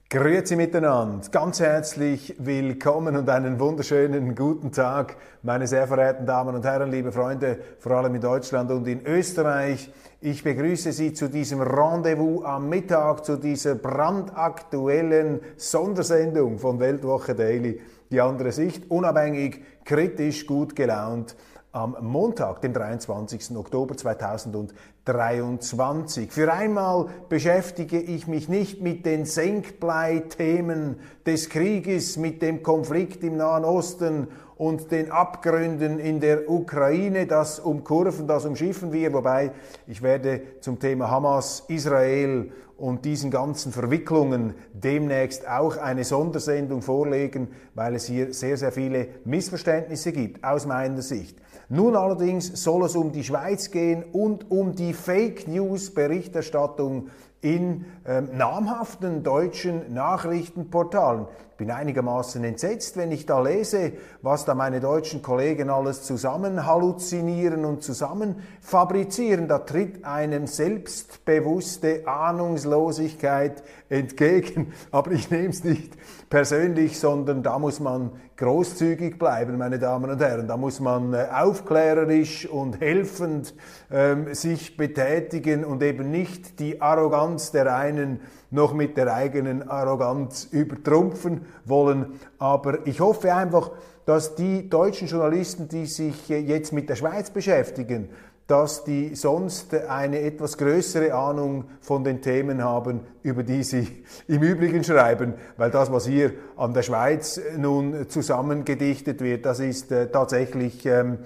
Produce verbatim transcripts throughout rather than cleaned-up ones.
Grüezi miteinander, ganz herzlich willkommen und einen wunderschönen guten Tag, meine sehr verehrten Damen und Herren, liebe Freunde, vor allem in Deutschland und in Österreich. Ich begrüße Sie zu diesem Rendezvous am Mittag, zu dieser brandaktuellen Sondersendung von Weltwoche Daily, die andere Sicht, unabhängig, kritisch, gut gelaunt, am Montag, dem dreiundzwanzigsten Oktober zweitausenddreiundzwanzig. Für einmal beschäftige ich mich nicht mit den Senkblei-Themen des Krieges, mit dem Konflikt im Nahen Osten und den Abgründen in der Ukraine, das umkurven, das umschiffen wir, wobei ich werde zum Thema Hamas, Israel und diesen ganzen Verwicklungen demnächst auch eine Sondersendung vorlegen, weil es hier sehr, sehr viele Missverständnisse gibt, aus meiner Sicht. Nun allerdings soll es um die Schweiz gehen und um die Fake-News-Berichterstattung in ähm, namhaften deutschen Nachrichtenportalen. Ich bin einigermaßen entsetzt, wenn ich da lese, was da meine deutschen Kollegen alles zusammen halluzinieren und zusammen fabrizieren. Da tritt einem selbstbewusste Ahnungslosigkeit entgegen. Aber ich nehme es nicht persönlich, sondern da muss man großzügig bleiben, meine Damen und Herren. Da muss man äh, aufklärerisch und helfend ähm, sich betätigen und eben nicht die Arroganz der einen noch mit der eigenen Arroganz übertrumpfen wollen. Aber ich hoffe einfach, dass die deutschen Journalisten, die sich äh, jetzt mit der Schweiz beschäftigen, dass die sonst eine etwas größere Ahnung von den Themen haben, über die sie im Übrigen schreiben, weil das, was hier an der Schweiz nun zusammengedichtet wird, das ist äh, tatsächlich ähm,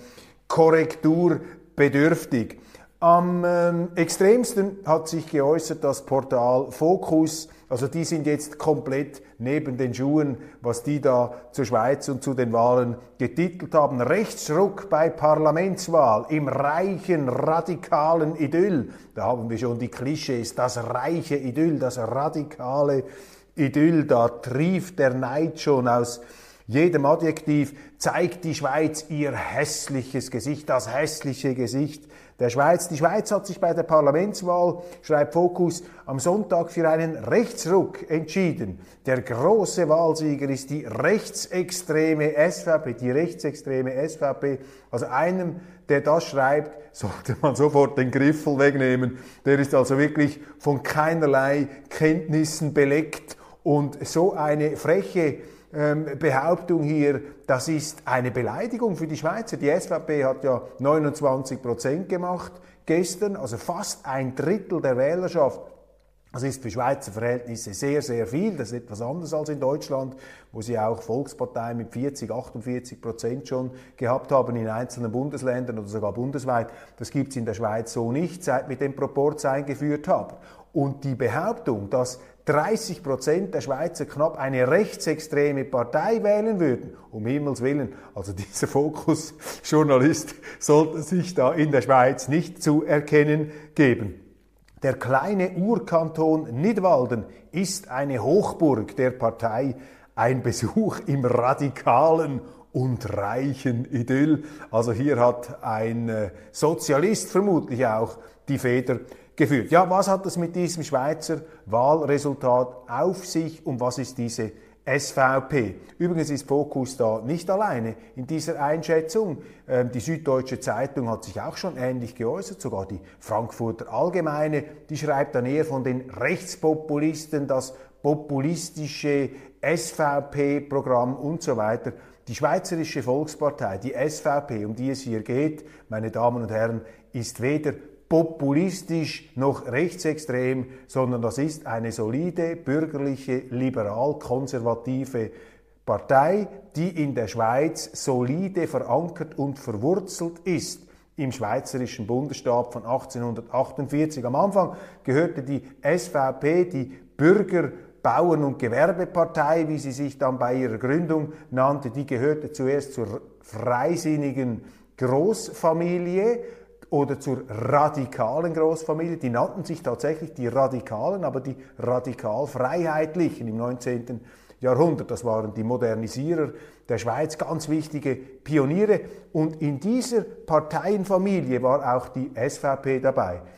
korrekturbedürftig. Am ähm, extremsten hat sich geäußert das Portal Focus. Also die sind jetzt komplett neben den Schuhen, was die da zur Schweiz und zu den Wahlen getitelt haben. Rechtsruck bei Parlamentswahl im reichen, radikalen Idyll. Da haben wir schon die Klischees, das reiche Idyll, das radikale Idyll. Da trieft der Neid schon aus jedem Adjektiv, zeigt die Schweiz ihr hässliches Gesicht, das hässliche Gesicht der Schweiz. Die Schweiz hat sich bei der Parlamentswahl, schreibt Focus, am Sonntag für einen Rechtsruck entschieden. Der große Wahlsieger ist die rechtsextreme S V P, die rechtsextreme S V P. Also einem, der das schreibt, sollte man sofort den Griffel wegnehmen. Der ist also wirklich von keinerlei Kenntnissen beleckt und so eine freche Behauptung hier, das ist eine Beleidigung für die Schweizer. Die S V P hat ja neunundzwanzig Prozent gemacht gestern, also fast ein Drittel der Wählerschaft. Das ist für Schweizer Verhältnisse sehr, sehr viel. Das ist etwas anders als in Deutschland, wo sie auch Volksparteien mit vierzig, achtundvierzig Prozent schon gehabt haben in einzelnen Bundesländern oder sogar bundesweit. Das gibt es in der Schweiz so nicht, seit wir den Proporz eingeführt haben. Und die Behauptung, dass dreißig Prozent der Schweizer knapp eine rechtsextreme Partei wählen würden, um Himmels Willen, also dieser Fokus-Journalist sollte sich da in der Schweiz nicht zu erkennen geben. Der kleine Urkanton Nidwalden ist eine Hochburg der Partei, ein Besuch im radikalen und reichen Idyll. Also hier hat ein äh, Sozialist vermutlich auch die Feder geführt. Ja, was hat es mit diesem Schweizer Wahlresultat auf sich und was ist diese S V P? Übrigens ist Focus da nicht alleine in dieser Einschätzung. Ähm, die Süddeutsche Zeitung hat sich auch schon ähnlich geäußert, sogar die Frankfurter Allgemeine, die schreibt dann eher von den Rechtspopulisten, das populistische S V P-Programm und so weiter. Die Schweizerische Volkspartei, die S V P, um die es hier geht, meine Damen und Herren, ist weder populistisch noch rechtsextrem, sondern das ist eine solide, bürgerliche, liberal-konservative Partei, die in der Schweiz solide verankert und verwurzelt ist im schweizerischen Bundesstaat von achtzehnhundertachtundvierzig. Am Anfang gehörte die S V P, die Bürger-, Bauern- und Gewerbepartei, wie sie sich dann bei ihrer Gründung nannte, die gehörte zuerst zur freisinnigen Großfamilie oder zur radikalen Großfamilie. Die nannten sich tatsächlich die Radikalen, aber die radikal-freiheitlichen im neunzehnten Jahrhundert. Das waren die Modernisierer der Schweiz, ganz wichtige Pioniere. Und in dieser Parteienfamilie war auch die S V P dabei.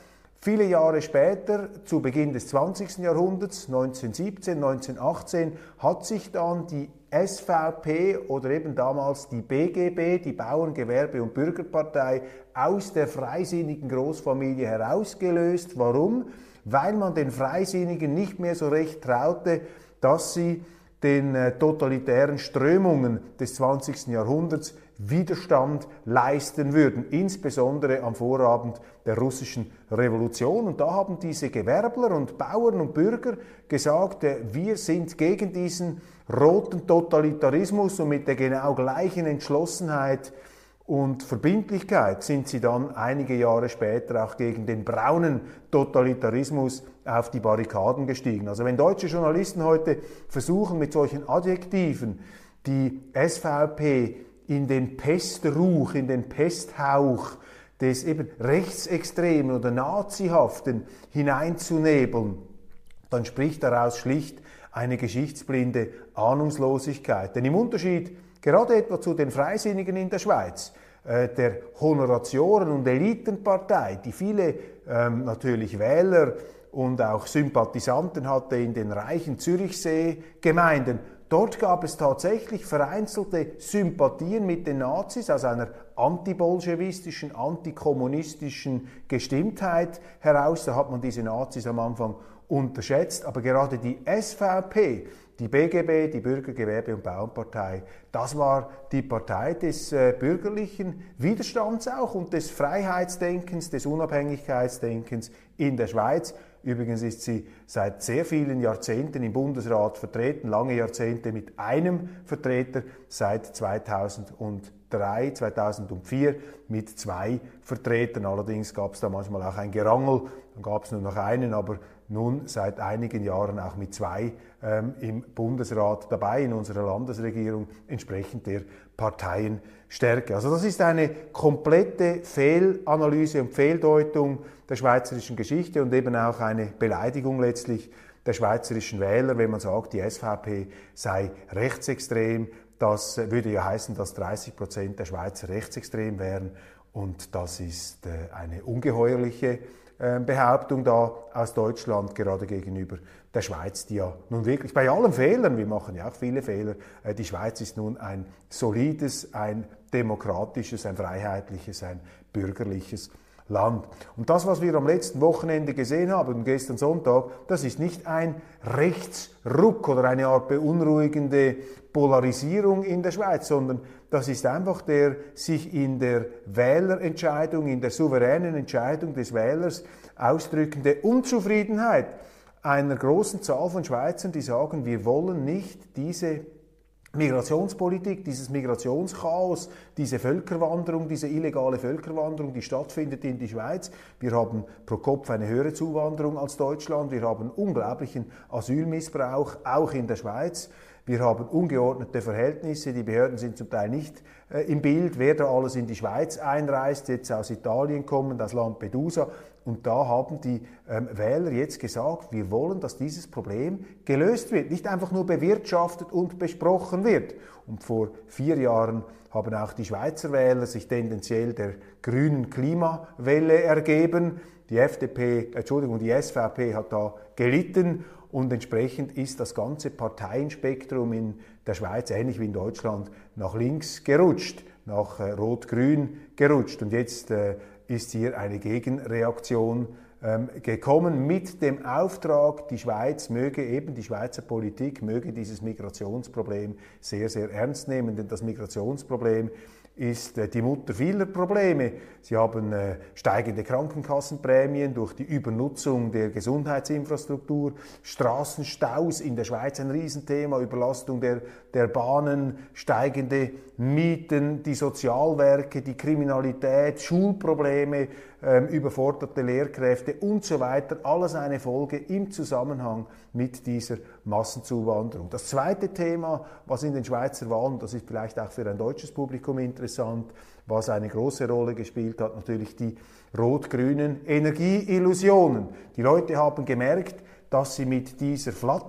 Viele Jahre später, zu Beginn des zwanzigsten Jahrhunderts, neunzehnhundertsiebzehn, neunzehnhundertachtzehn, hat sich dann die S V P oder eben damals die B G B, die Bauern-, Gewerbe- und Bürgerpartei, aus der freisinnigen Großfamilie herausgelöst. Warum? Weil man den Freisinnigen nicht mehr so recht traute, dass sie den äh, totalitären Strömungen des zwanzigsten Jahrhunderts Widerstand leisten würden, insbesondere am Vorabend der russischen Revolution. Und da haben diese Gewerbler und Bauern und Bürger gesagt, äh, wir sind gegen diesen roten Totalitarismus, und mit der genau gleichen Entschlossenheit und Verbindlichkeit sind sie dann einige Jahre später auch gegen den braunen Totalitarismus auf die Barrikaden gestiegen. Also wenn deutsche Journalisten heute versuchen, mit solchen Adjektiven die S V P in den Pestruch, in den Pesthauch des eben Rechtsextremen oder Nazihaften hineinzunebeln, dann spricht daraus schlicht eine geschichtsblinde Ahnungslosigkeit. Denn im Unterschied gerade etwa zu den Freisinnigen in der Schweiz, äh, der Honoratioren- und Elitenpartei, die viele ähm, natürlich Wähler und auch Sympathisanten hatte in den reichen Zürichsee-Gemeinden, dort gab es tatsächlich vereinzelte Sympathien mit den Nazis aus einer antibolschewistischen, antikommunistischen Gestimmtheit heraus. Da hat man diese Nazis am Anfang unterschätzt, aber gerade die S V P, die B G B, die Bürger-, Gewerbe- und Bauernpartei, das war die Partei des äh, bürgerlichen Widerstands auch und des Freiheitsdenkens, des Unabhängigkeitsdenkens in der Schweiz. Übrigens ist sie seit sehr vielen Jahrzehnten im Bundesrat vertreten, lange Jahrzehnte mit einem Vertreter, seit zweitausenddrei, zweitausendvier mit zwei Vertretern. Allerdings gab es da manchmal auch ein Gerangel, dann gab es nur noch einen, aber nun seit einigen Jahren auch mit zwei ähm, im Bundesrat dabei, in unserer Landesregierung, entsprechend der Parteienstärke. Also das ist eine komplette Fehlanalyse und Fehldeutung der schweizerischen Geschichte und eben auch eine Beleidigung letztlich der schweizerischen Wähler, wenn man sagt, die S V P sei rechtsextrem. Das würde ja heißen, dass dreißig Prozent der Schweizer rechtsextrem wären, und das ist äh, eine ungeheuerliche Behauptung da aus Deutschland, gerade gegenüber der Schweiz, die ja nun wirklich bei allen Fehlern, wir machen ja auch viele Fehler, die Schweiz ist nun ein solides, ein demokratisches, ein freiheitliches, ein bürgerliches Land. Und das, was wir am letzten Wochenende gesehen haben, gestern Sonntag, das ist nicht ein Rechtsruck oder eine Art beunruhigende Polarisierung in der Schweiz, sondern das ist einfach der sich in der Wählerentscheidung, in der souveränen Entscheidung des Wählers ausdrückende Unzufriedenheit einer großen Zahl von Schweizern, die sagen, wir wollen nicht diese Migrationspolitik, dieses Migrationschaos, diese Völkerwanderung, diese illegale Völkerwanderung, die stattfindet in die Schweiz. Wir haben pro Kopf eine höhere Zuwanderung als Deutschland. Wir haben unglaublichen Asylmissbrauch, auch in der Schweiz. Wir haben ungeordnete Verhältnisse, die Behörden sind zum Teil nicht äh, im Bild, wer da alles in die Schweiz einreist, jetzt aus Italien kommend, aus Lampedusa. Und da haben die ähm, Wähler jetzt gesagt, wir wollen, dass dieses Problem gelöst wird, nicht einfach nur bewirtschaftet und besprochen wird. Und vor vier Jahren haben auch die Schweizer Wähler sich tendenziell der grünen Klimawelle ergeben. Die F D P, Entschuldigung, die S V P hat da gelitten. Und entsprechend ist das ganze Parteienspektrum in der Schweiz, ähnlich wie in Deutschland, nach links gerutscht, nach äh, Rot-Grün gerutscht. Und jetzt äh, ist hier eine Gegenreaktion ähm, gekommen mit dem Auftrag, die Schweiz möge eben, die Schweizer Politik möge dieses Migrationsproblem sehr, sehr ernst nehmen, denn das Migrationsproblem ist äh, die Mutter vieler Probleme. Sie haben äh, steigende Krankenkassenprämien durch die Übernutzung der Gesundheitsinfrastruktur, Straßenstaus in der Schweiz ein Riesenthema, Überlastung der, der Bahnen, steigende Mieten, die Sozialwerke, die Kriminalität, Schulprobleme, ähm, überforderte Lehrkräfte und so weiter. Alles eine Folge im Zusammenhang mit dieser Massenzuwanderung. Das zweite Thema, was in den Schweizer Wahlen, das ist vielleicht auch für ein deutsches Publikum interessant, was eine große Rolle gespielt hat, natürlich die rot-grünen Energieillusionen. Die Leute haben gemerkt, dass sie mit dieser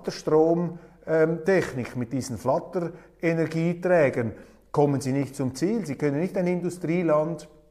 Flatterstromtechnik, mit diesen Flatterenergieträgern, kommen sie nicht zum Ziel. Sie können nicht ein Industrieland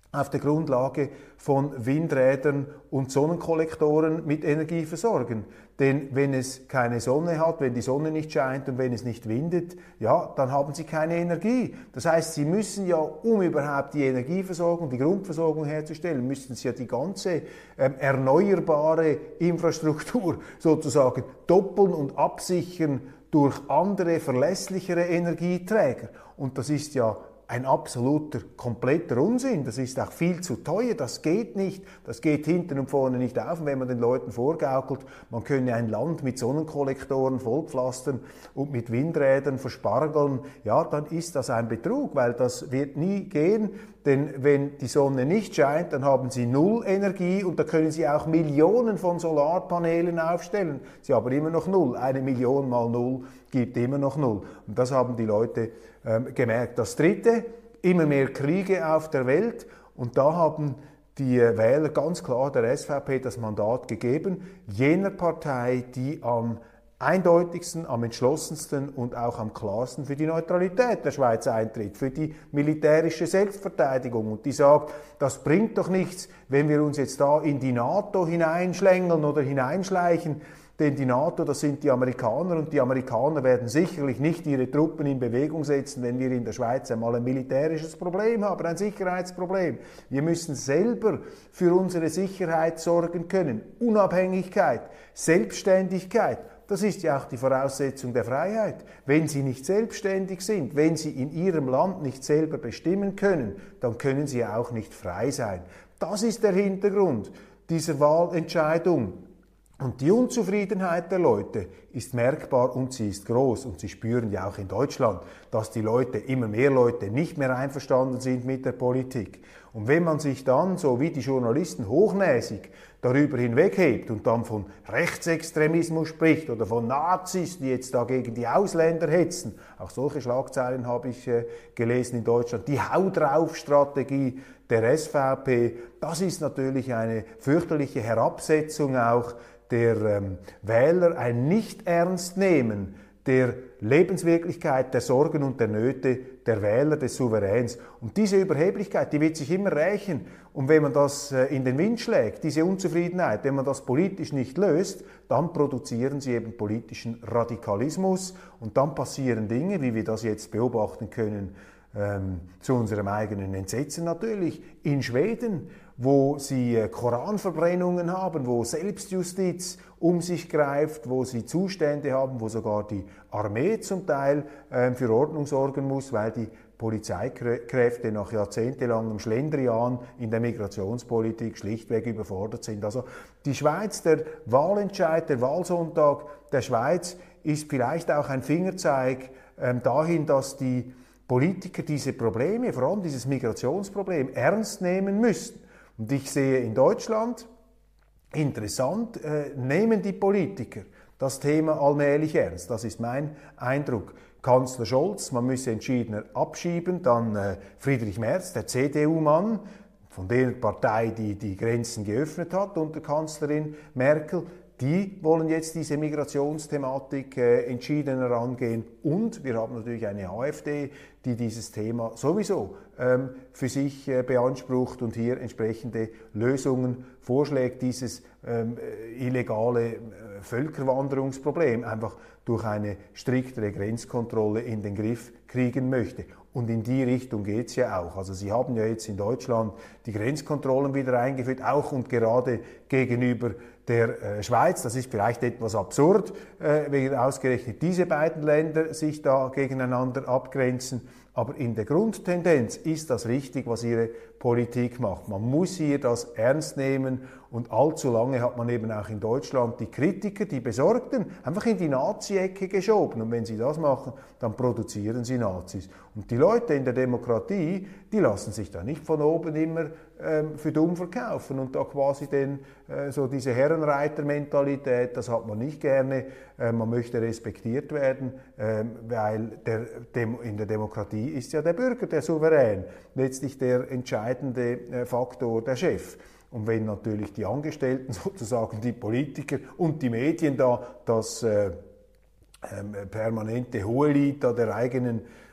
auf der Grundlage von Windrädern und Sonnenkollektoren mit Energie versorgen. Denn wenn es keine Sonne hat, wenn die Sonne nicht scheint und wenn es nicht windet, ja, dann haben sie keine Energie. Das heißt, sie müssen ja, um überhaupt die Energieversorgung, die Grundversorgung herzustellen, müssen sie ja die ganze ähm, erneuerbare Infrastruktur sozusagen doppeln und absichern durch andere, verlässlichere Energieträger. Und das ist ja ein absoluter, kompletter Unsinn. Das ist auch viel zu teuer, das geht nicht, das geht hinten und vorne nicht auf. Und wenn man den Leuten vorgaukelt, man könne ein Land mit Sonnenkollektoren vollpflastern und mit Windrädern verspargeln, ja, dann ist das ein Betrug, weil das wird nie gehen. Denn wenn die Sonne nicht scheint, dann haben sie null Energie und da können sie auch Millionen von Solarpanelen aufstellen. Sie haben immer noch null. Eine Million mal null gibt immer noch null. Und das haben die Leute ähm, gemerkt. Das Dritte, immer mehr Kriege auf der Welt. Und da haben die Wähler ganz klar der S V P das Mandat gegeben, jener Partei, die am eindeutigsten, am entschlossensten und auch am klarsten für die Neutralität der Schweiz eintritt, für die militärische Selbstverteidigung und die sagt, das bringt doch nichts, wenn wir uns jetzt da in die NATO hineinschlängeln oder hineinschleichen, denn die NATO, das sind die Amerikaner und die Amerikaner werden sicherlich nicht ihre Truppen in Bewegung setzen, wenn wir in der Schweiz einmal ein militärisches Problem haben, ein Sicherheitsproblem. Wir müssen selber für unsere Sicherheit sorgen können. Unabhängigkeit, Selbstständigkeit. Das ist ja auch die Voraussetzung der Freiheit. Wenn Sie nicht selbstständig sind, wenn Sie in Ihrem Land nicht selber bestimmen können, dann können Sie auch nicht frei sein. Das ist der Hintergrund dieser Wahlentscheidung. Und die Unzufriedenheit der Leute ist merkbar und sie ist groß. Und Sie spüren ja auch in Deutschland, dass die Leute, immer mehr Leute, nicht mehr einverstanden sind mit der Politik. Und wenn man sich dann, so wie die Journalisten, hochnäsig darüber hinweghebt und dann von Rechtsextremismus spricht oder von Nazis, die jetzt da gegen die Ausländer hetzen, auch solche Schlagzeilen habe ich äh, gelesen in Deutschland, die Hau drauf-Strategie der S V P, das ist natürlich eine fürchterliche Herabsetzung auch der ähm, Wähler, ein Nicht-Ernst-Nehmen der Lebenswirklichkeit, der Sorgen und der Nöte der Wähler, des Souveräns. Und diese Überheblichkeit, die wird sich immer rächen. Und wenn man das äh, in den Wind schlägt, diese Unzufriedenheit, wenn man das politisch nicht löst, dann produzieren sie eben politischen Radikalismus und dann passieren Dinge, wie wir das jetzt beobachten können, ähm, zu unserem eigenen Entsetzen natürlich, in Schweden, wo sie äh, Koranverbrennungen haben, wo Selbstjustiz um sich greift, wo sie Zustände haben, wo sogar die Armee zum Teil äh, für Ordnung sorgen muss, weil die Polizeikräfte nach jahrzehntelangem Schlendrian in der Migrationspolitik schlichtweg überfordert sind. Also die Schweiz, der Wahlentscheid, der Wahlsonntag der Schweiz ist vielleicht auch ein Fingerzeig äh, dahin, dass die Politiker diese Probleme, vor allem dieses Migrationsproblem, ernst nehmen müssen. Und ich sehe in Deutschland, interessant, äh, nehmen die Politiker das Thema allmählich ernst. Das ist mein Eindruck. Kanzler Scholz, man müsse entschiedener abschieben, dann äh, Friedrich Merz, der C D U-Mann, von der Partei, die die Grenzen geöffnet hat unter Kanzlerin Merkel, die wollen jetzt diese Migrationsthematik äh, entschiedener angehen. Und wir haben natürlich eine AfD, die dieses Thema sowieso ähm, für sich äh, beansprucht und hier entsprechende Lösungen vorschlägt, dieses ähm, illegale äh, Völkerwanderungsproblem einfach durch eine striktere Grenzkontrolle in den Griff kriegen möchte. Und in die Richtung geht es ja auch. Also Sie haben ja jetzt in Deutschland die Grenzkontrollen wieder eingeführt, auch und gerade gegenüber der äh, Schweiz. Das ist vielleicht etwas absurd, äh, wenn ausgerechnet diese beiden Länder sich da gegeneinander abgrenzen. Aber in der Grundtendenz ist das richtig, was ihre Politik macht. Man muss hier das ernst nehmen und allzu lange hat man eben auch in Deutschland die Kritiker, die Besorgten, einfach in die Nazi-Ecke geschoben. Und wenn sie das machen, dann produzieren sie Nazis. Und die Leute in der Demokratie, die lassen sich da nicht von oben immer ähm, für dumm verkaufen und da quasi den, äh, so diese Herrenreiter-Mentalität, das hat man nicht gerne. Äh, man möchte respektiert werden, äh, weil der, dem, in der Demokratie ist ja der Bürger der Souverän, letztlich der entscheidende äh, Faktor, der Chef. Und wenn natürlich die Angestellten, sozusagen die Politiker und die Medien da das äh, äh, permanente Hohelied der eigenen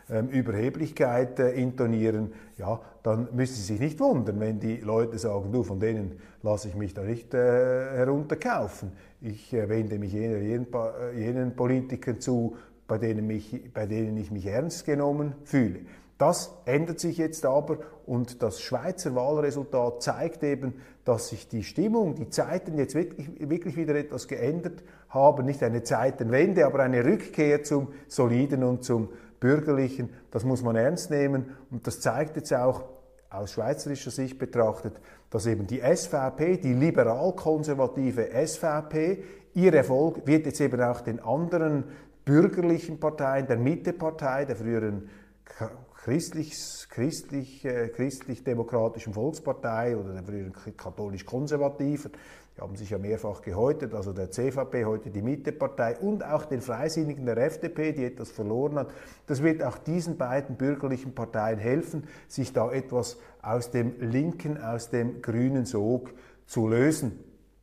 ähm, Überheblichkeit äh, intonieren, ja, dann müssen Sie sich nicht wundern, wenn die Leute sagen, du, von denen lasse ich mich da nicht äh, herunterkaufen. Ich äh, wende mich jener, jenen, jenen Politikern zu, bei denen, mich, bei denen ich mich ernst genommen fühle. Das ändert sich jetzt aber und das Schweizer Wahlresultat zeigt eben, dass sich die Stimmung, die Zeiten jetzt wirklich, wirklich wieder etwas geändert haben. Nicht eine Zeitenwende, aber eine Rückkehr zum Soliden und zum Bürgerlichen. Das muss man ernst nehmen und das zeigt jetzt auch aus schweizerischer Sicht betrachtet, dass eben die S V P, die liberal-konservative S V P, ihr Erfolg wird jetzt eben auch den anderen bürgerlichen Parteien, der Mittepartei, der früheren christlich, christlich, äh, christlich-demokratischen Volkspartei oder der früheren katholisch-konservativen, die haben sich ja mehrfach gehäutet, also der C V P, heute die Mittepartei und auch den Freisinnigen der F D P, die etwas verloren hat. Das wird auch diesen beiden bürgerlichen Parteien helfen, sich da etwas aus dem linken, aus dem grünen Sog zu lösen.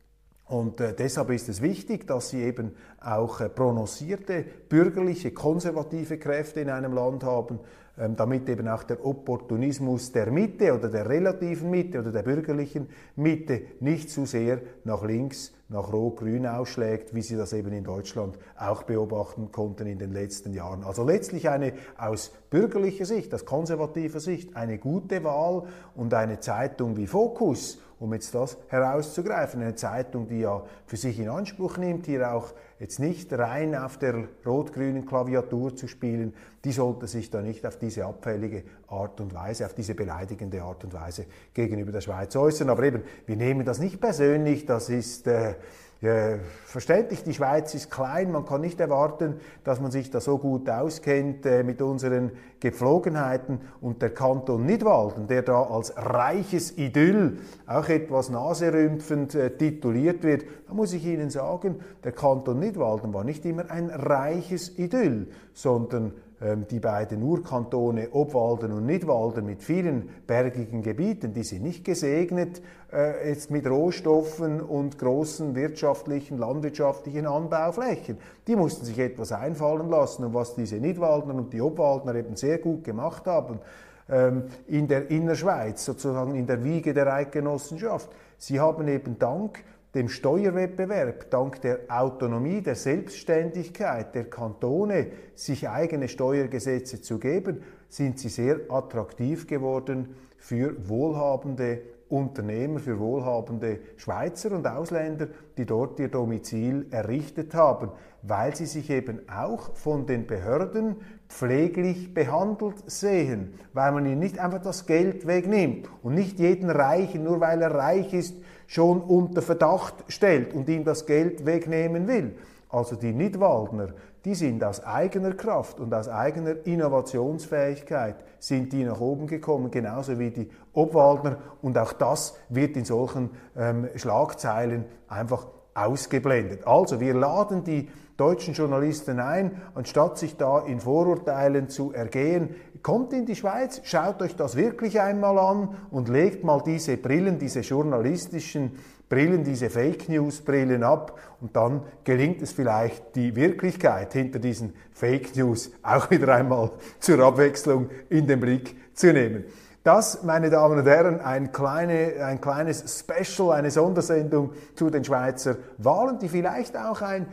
Und äh, deshalb ist es wichtig, dass Sie eben auch äh, prononcierte, bürgerliche, konservative Kräfte in einem Land haben, ähm, damit eben auch der Opportunismus der Mitte oder der relativen Mitte oder der bürgerlichen Mitte nicht zu sehr nach links, nach Rot-Grün ausschlägt, wie Sie das eben in Deutschland auch beobachten konnten in den letzten Jahren. Also letztlich eine aus bürgerlicher Sicht, aus konservativer Sicht, eine gute Wahl und eine Zeitung wie Focus, um jetzt das herauszugreifen, eine Zeitung, die ja für sich in Anspruch nimmt, hier auch jetzt nicht rein auf der rot-grünen Klaviatur zu spielen, die sollte sich da nicht auf diese abfällige Art und Weise, auf diese beleidigende Art und Weise gegenüber der Schweiz äußern. Aber eben, wir nehmen das nicht persönlich, das ist äh, Ja, verständlich, die Schweiz ist klein, man kann nicht erwarten, dass man sich da so gut auskennt äh, mit unseren Gepflogenheiten und der Kanton Nidwalden, der da als reiches Idyll auch etwas naserümpfend äh, tituliert wird, da muss ich Ihnen sagen, der Kanton Nidwalden war nicht immer ein reiches Idyll, sondern die beiden Urkantone Obwalden und Nidwalden mit vielen bergigen Gebieten, die sind nicht gesegnet äh, jetzt mit Rohstoffen und großen wirtschaftlichen, landwirtschaftlichen Anbauflächen. Die mussten sich etwas einfallen lassen und was diese Nidwaldner und die Obwaldner eben sehr gut gemacht haben, ähm, in der Innerschweiz, sozusagen in der Wiege der Eidgenossenschaft. Sie haben eben dank dem Steuerwettbewerb, dank der Autonomie, der Selbstständigkeit der Kantone, sich eigene Steuergesetze zu geben, sind sie sehr attraktiv geworden für wohlhabende Unternehmer, für wohlhabende Schweizer und Ausländer, die dort ihr Domizil errichtet haben, weil sie sich eben auch von den Behörden pfleglich behandelt sehen, weil man ihnen nicht einfach das Geld wegnimmt und nicht jeden Reichen, nur weil er reich ist, schon unter Verdacht stellt und ihm das Geld wegnehmen will. Also die Nidwaldner, die sind aus eigener Kraft und aus eigener Innovationsfähigkeit sind die nach oben gekommen, genauso wie die Obwaldner. Und auch das wird in solchen ähm, Schlagzeilen einfach ausgeblendet. Also wir laden die deutschen Journalisten ein, anstatt sich da in Vorurteilen zu ergehen, kommt in die Schweiz, schaut euch das wirklich einmal an und legt mal diese Brillen, diese journalistischen Brillen, diese Fake-News-Brillen ab und dann gelingt es vielleicht, die Wirklichkeit hinter diesen Fake-News auch wieder einmal zur Abwechslung in den Blick zu nehmen. Das, meine Damen und Herren, ein, kleine, ein kleines Special, eine Sondersendung zu den Schweizer Wahlen, die vielleicht auch ein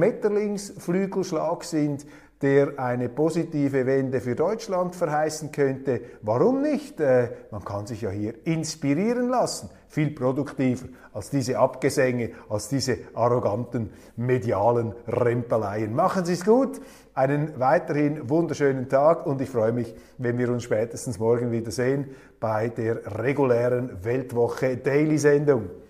Schmetterlingsflügelschlag sind, der eine positive Wende für Deutschland verheißen könnte. Warum nicht? Äh, man kann sich ja hier inspirieren lassen. Viel produktiver als diese Abgesänge, als diese arroganten medialen Rempeleien. Machen Sie es gut, einen weiterhin wunderschönen Tag und ich freue mich, wenn wir uns spätestens morgen wieder sehen bei der regulären Weltwoche Daily Sendung.